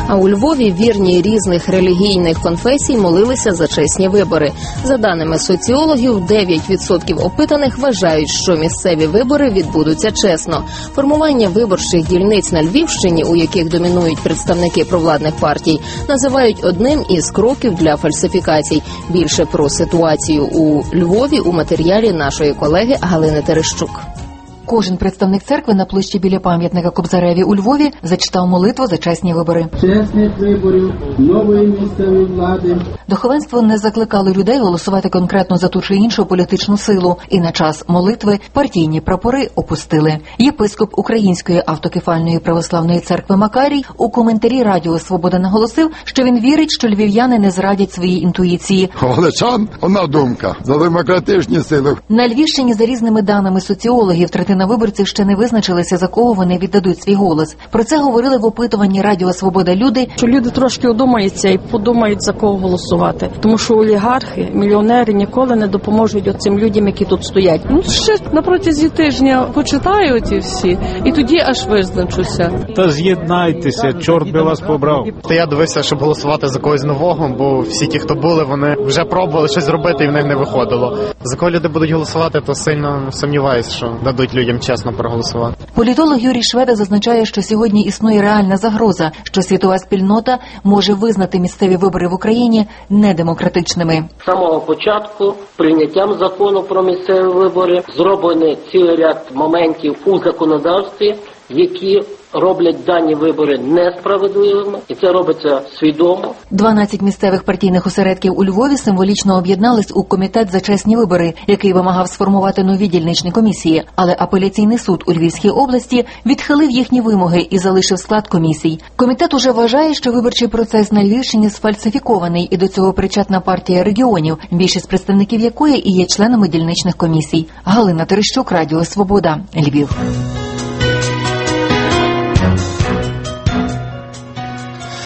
А у Львові вірні різних релігійних конфесій молилися за чесні вибори. За даними соціологів, 9% опитаних вважають, що місцеві вибори відбудуться чесно. Формування виборчих дільниць на Львівщині, у яких домінують представники провладних партій, називають одним із кроків для фальсифікацій. Більше про ситуацію у Львові у матеріалі нашої колеги Галини Терещук. Кожен представник церкви на площі біля пам'ятника Кобзареві у Львові зачитав молитву за чесні вибори. Чесних виборів, нової місцевої влади. Духовенство не закликало людей голосувати конкретно за ту чи іншу політичну силу. І на час молитви партійні прапори опустили. Єпископ Української автокефальної православної церкви Макарій у коментарі Радіо Свобода наголосив, що він вірить, що львів'яни не зрадять своїй інтуїції. Галичан – одна думка за демократичні сили. На Львівщині, за різними даними соціологів, третина виборців ще не визначилися, за кого вони віддадуть свій голос. Про це говорили в опитуванні Радіо Свобода люди. Що люди трошки одумаються і подумають, за кого голосувати. Тому що олігархи, мільйонери ніколи не допоможуть оцим людям, які тут стоять. Ще на протязі тижня почитаю ті всі, і тоді аж визначуся. Та з'єднайтеся, чорт би вас побрав. Я дивився, щоб голосувати за когось нового, бо всі ті, хто були, вони вже пробували щось зробити і в них не виходило. За кого люди будуть голосувати, то сильно сумніваюся, що дадуть людям чесно проголосувати. Політолог Юрій Шведа зазначає, що сьогодні існує реальна загроза, що світова спільнота може визнати місцеві вибори в Україні недемократичними. З самого початку прийняттям закону про місцеві вибори зроблені цілий ряд моментів у законодавстві, які роблять дані вибори несправедливими, і це робиться свідомо. 12 місцевих партійних осередків у Львові символічно об'єднались у комітет за чесні вибори, який вимагав сформувати нові дільничні комісії. Але апеляційний суд у Львівській області відхилив їхні вимоги і залишив склад комісій. Комітет уже вважає, що виборчий процес на Львівщині сфальсифікований, і до цього причетна партія регіонів, більшість представників якої і є членами дільничних комісій. Галина Терещук, Радіо Свобода, Львів.